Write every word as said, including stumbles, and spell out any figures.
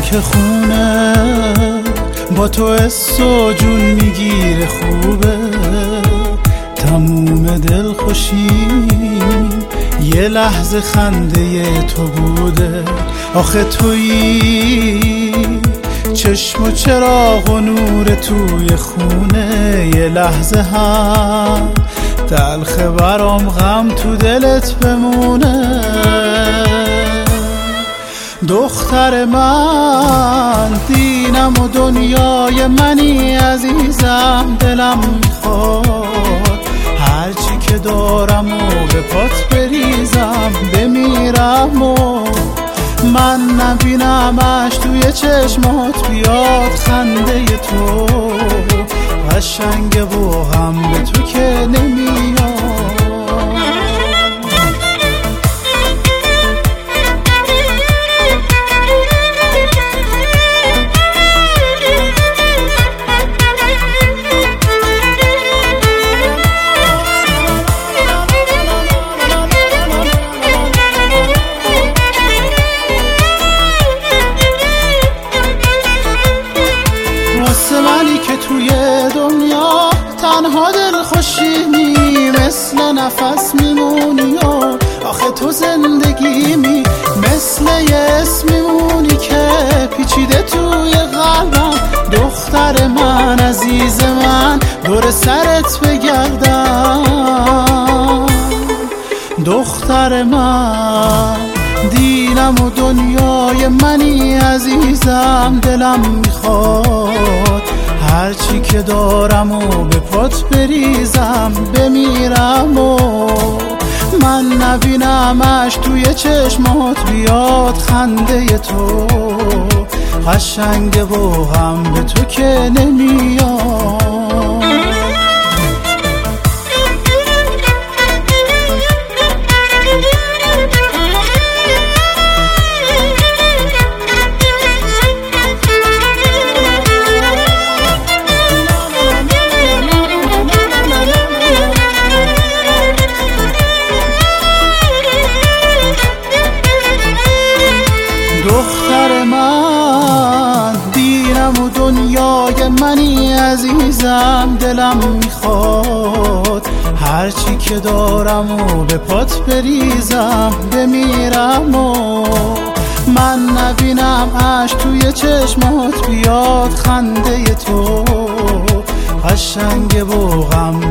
که خونه با تو حس و جون میگیره خوبه، تموم دل خوشی یه لحظه خنده تو بوده. آخه تویی چشم و چراغ و نور توی خونه، یه لحظه هم تلخه برام غم تو دلت بمونه. دختر من دینم و دنیای منی عزیزم، دلم میخواد هرچی که دارم و به پات بریزم بمیرم و من نبینمش توی چشمات بیاد خنده تو، قشنگه و غم به تو که نمیاد. واسه منی که توی دنیا تنها دل خوشیمی، مثل نفس میمونی و آخه تو زندگیمی، مثل یه اسم میمونی که پیچیده توی قلبم. دختر من عزیز من دور سرت بگردم، دختر من دینم و دنیای منی عزیزم، دلم میخواد هرچی که دارم و به پات بریزم بمیرم و من نبینمش توی چشمات بیاد خنده تو، قشنگه و غم به تو که نمیاد. دختر من دینم و دنیای منی عزیزم، دلم میخواد هرچی که دارم و به پات بریزم بمیرم و من نبینم اش توی چشمات بیاد خنده تو، قشنگه و غم